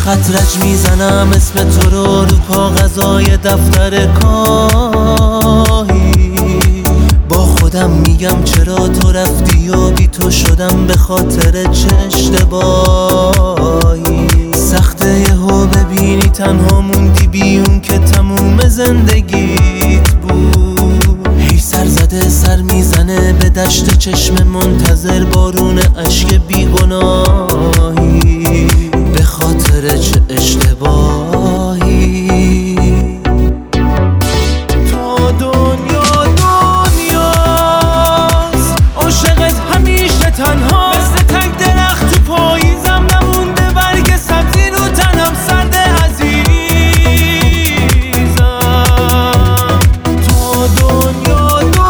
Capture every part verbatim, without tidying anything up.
خط رج میزنم اسم تو رو رو کاغذای دفتر کاهی. با خودم میگم چرا تو رفتی و بی تو شدم به خاطر چه اشتباهی. سخته یهو ببینی تنها موندی بیون که تموم زندگیت بود. هی سر زده سر میزنه به دشت چشم منتظر بارون اشک بیگناهی. به خاطر چه اشتباهی. تو دنیا دنیاست عاشقت همیشه تنها. مثل تک درخت تو پاییزم نمونده برگ سبزی رو تنم سرد عزیزم. تو دنیا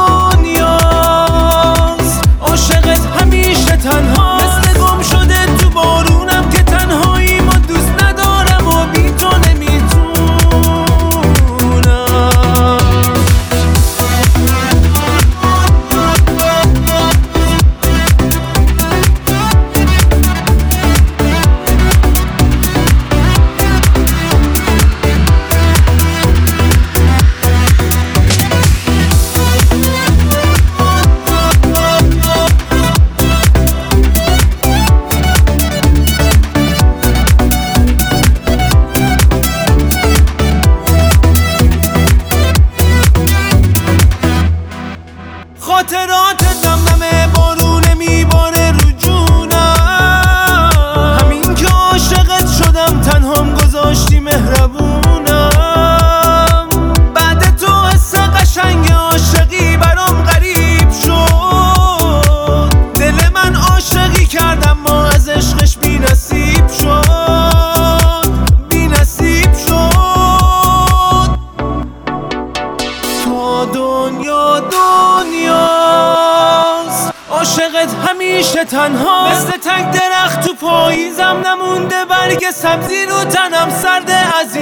دنیاست عاشقت همیشه تنها. مثل گم شده تو بارونم که تنهاییم و دوست ندارم و بی تو نمیتونم. خاطرات دمدمه بارونه میباره رو جونم. همین که عاشقت شدم تنهام گذاشتی مهربونم. بعد تو حس قشنگ عاشقی برام غریب شد. دل من عاشقی کردم ما از عشقش بی نصیب شد. بی نصیب شد. تو دنیا دنیاست عاشقت همیشه تنها. مثل تک درخت تو پاییزم نمونده برگ سبزی رو تنم سرد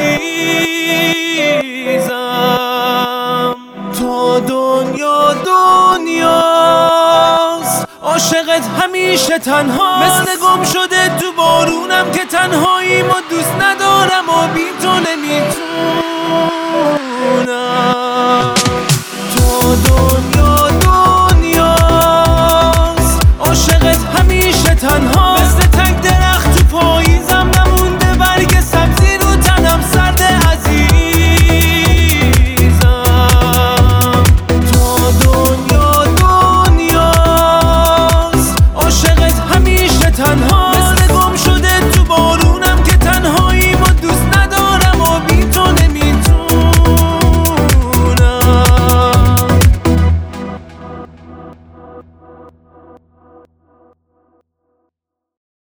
عزیزم. تو دنیا دنیاست عاشقت همیشه تنها. مثل گم شده تو بارونم که تنهاییم و دوست